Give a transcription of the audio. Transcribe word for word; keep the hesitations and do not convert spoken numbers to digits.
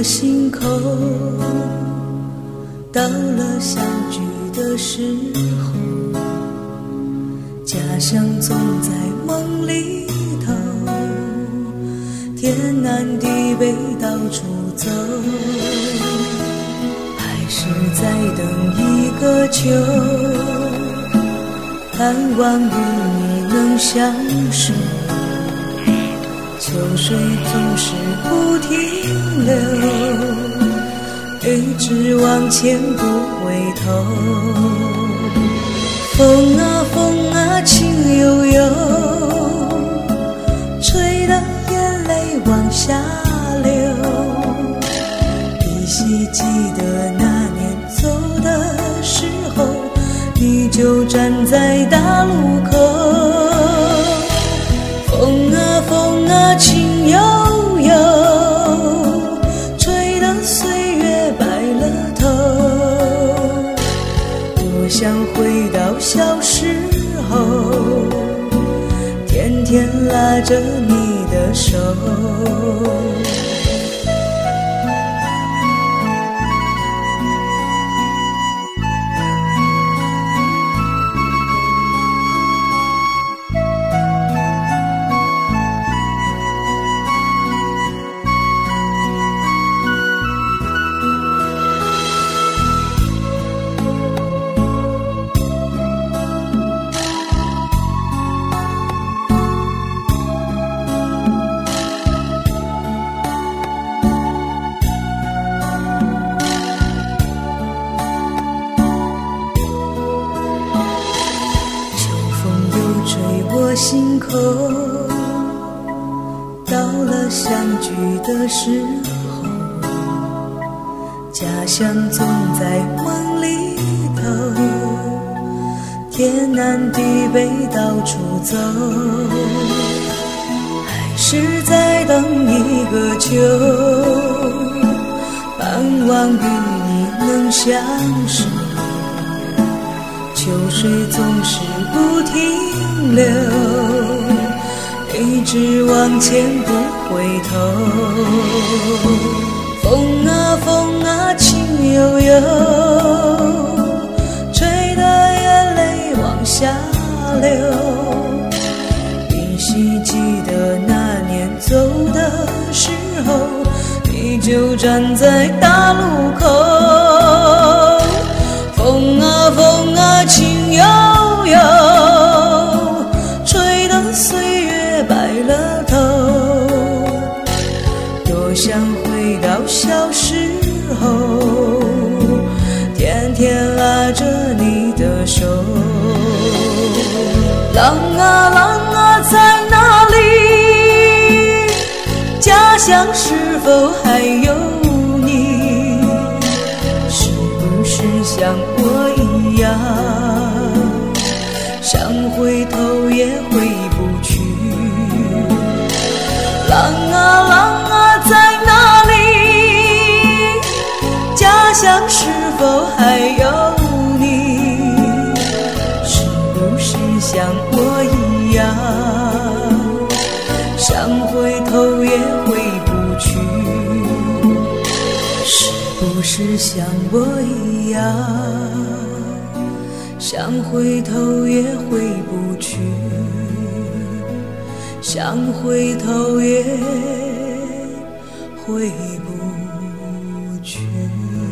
我心口，到了相聚的时候，家乡总在梦里头，天南地北到处走，还是在等一个秋，盼望与你能相守，秋水总是不停留，一直往前不回头。风啊风啊情悠悠，吹得眼泪往下流，依稀记得那年走的时候，你就站在大路口。风啊风啊情悠悠，吹得岁月白了头，多想回到小时候，天天拉着你的手。心口，到了相聚的时候，家乡总在梦里头，天南地北到处走，还是在等一个秋，盼望与你能相守，秋水总是不停留，一直往前不回头。风啊风啊情悠悠，吹得眼泪往下流，依稀记得那年走的时候，你就站在大路口。风啊风啊情悠悠，吹得岁月白了头，多想回到小时候，天天拉着你的手。浪啊浪啊在哪里？家乡是否还有你？是不是像我一样，想回头也回不去？浪啊浪啊在哪里？家乡是否还有你？是不是像我一样，想回头也回不去？是不是像我一样，想回头也回不去，想回头也回不去。